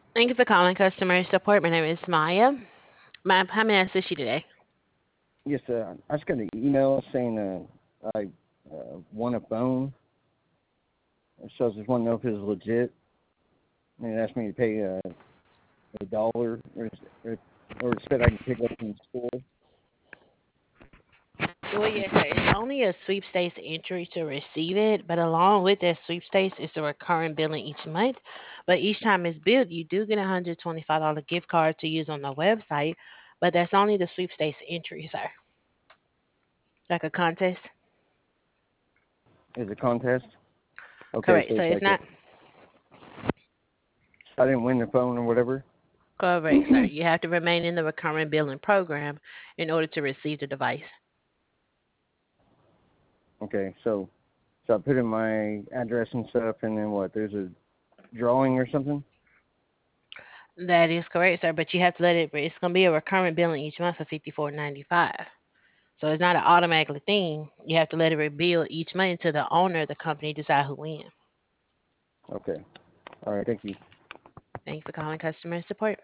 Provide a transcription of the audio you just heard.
Thank you for calling customer support. My name is Maya. Ma'am, how may I assist you today? Yes, I just got an email saying I won a phone, so I just want to know if it was legit. And it asked me to pay $1, or, or it said I can pick it up in the store. Well, yes, sir. It's only a sweepstakes entry to receive it, but along with that sweepstakes is the recurring billing each month. But each time it's billed, you do get a $125 gift card to use on the website, but that's only the sweepstakes entry, sir. Like a contest. It's a contest. Okay, Correct. so So it's it's like not I didn't win the phone or whatever. correct, sir. You have to remain in the recurring billing program in order to receive the device. Okay, so I put in my address and stuff, and then what? There's a drawing or something. That is correct, sir. But you have to let it. It's going to be a recurring billing each month for 54.95. So it's not an automatic thing. You have to let it rebuild each month until the owner of the company decide who wins. Okay, all right, thank you. Thanks for calling customer support.